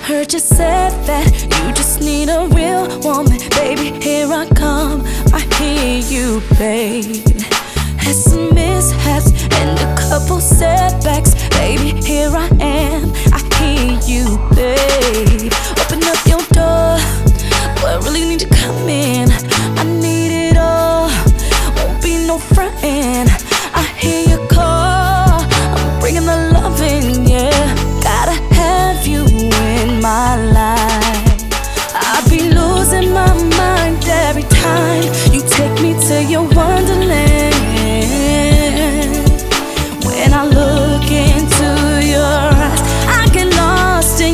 Heard you said that you just need a real woman. Baby, here I come, I hear you, babe. Had some mishaps and a couple setbacks. Baby, here I am, I hear you, babe. Open up your door, boy, I really need you to come in. I need it all, won't be no friend. I hear you call, I'm bringing the loving, yeah. Gotta have you in my life.